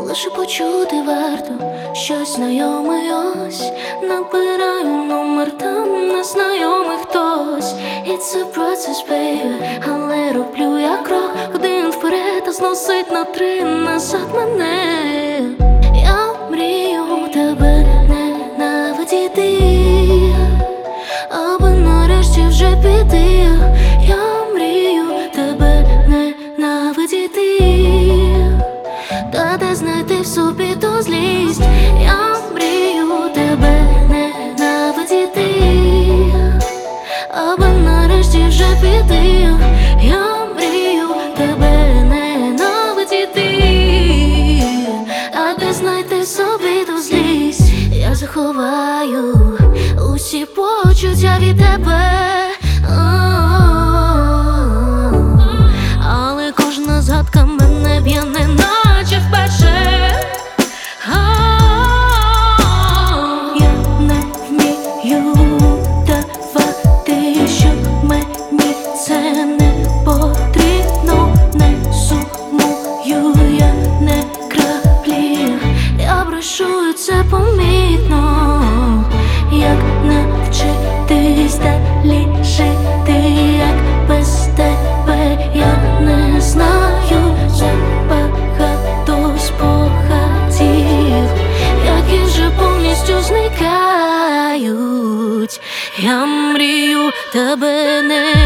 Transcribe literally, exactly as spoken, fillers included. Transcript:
лише почути варто щось знайоме ось. Набираю номер, там незнайомий хтось. It's a process, baby, але роблю я крок один вперед, а зносить на три назад мене. Я мрію тебе ненавидіти, аби нарешті вже піти. Я мрію тебе ненавидіти, та де знайти в собі ту злість. Я мрію тебе ненавидіти, аби нарешті вже піти. Я мрію тебе ненавидіти, а де знайти в собі ту злість. Я заховаю усі почуття від тебе, але кожна згадка мене б'є, неначе вперше. Я не вмію давати, що мені це не потрібно. Не сумую я, не краплі, я брешу, і це помітно. Як навчитись далі жити, як без тебе я не знаю. Вже багато спогадів, які вже повністю зникають. Я мрію тебе не